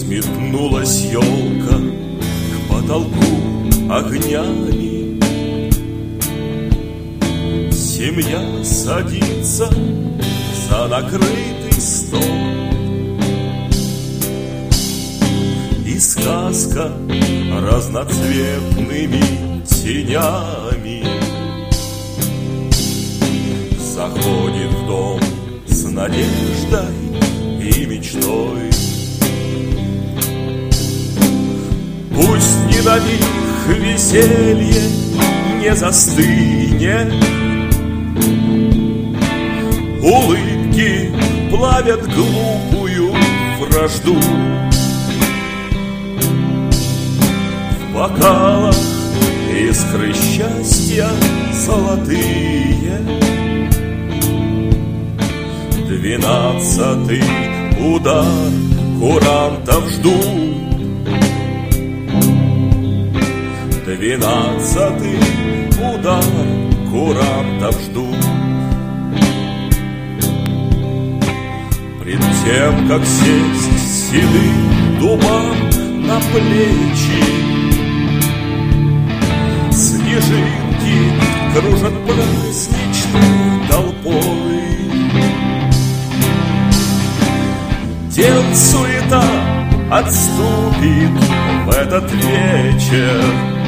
Взметнулась елка к потолку огнями. Семья садится за накрытый стол, и сказка разноцветными тенями заходит в дом с надеждой и мечтой. Пусть ни на миг веселье не застынет, улыбки плавят глупую вражду. В бокалах искры счастья золотые, 12-й удар курантов ждут. 12-й удар курантов ждут. Пред тем, как сесть седым дубам на плечи, снежинки кружат праздничной толпой. День суета отступит в этот вечер,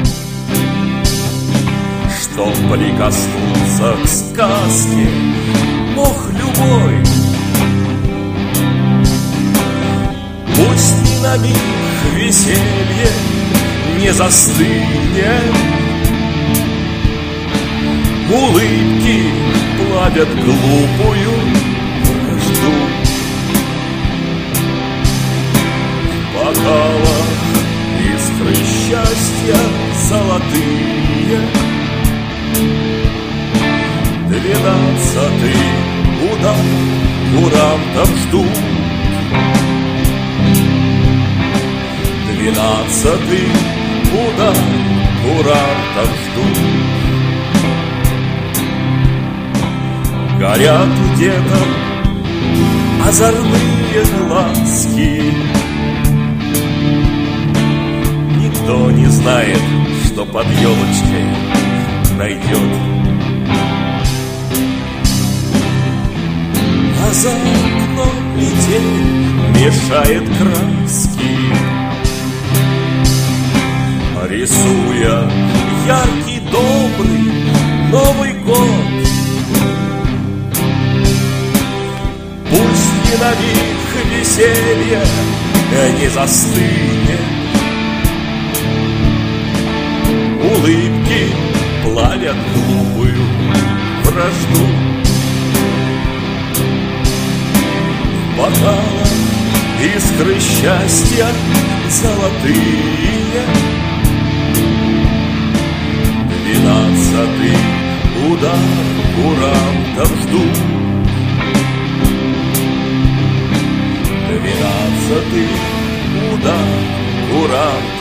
чтоб прикоснуться к сказке, ох, любой. Пусть ни на миг веселье не застынет, улыбки плавят глупую вражду. В бокалах искры счастья золотые, 12-й удар курантов ждут. 12-й удар курантов ждут. Горят где-то озорные глазки, никто не знает, что под елочкой найдет. А за окном метель мешает краски, рисуя яркий, добрый Новый год. Пусть ни на миг веселье не застынет, улыбки плавят глупую вражду. В бокалах искры счастья золотые, 12-й удар курантов ждут. 12-й удар курантов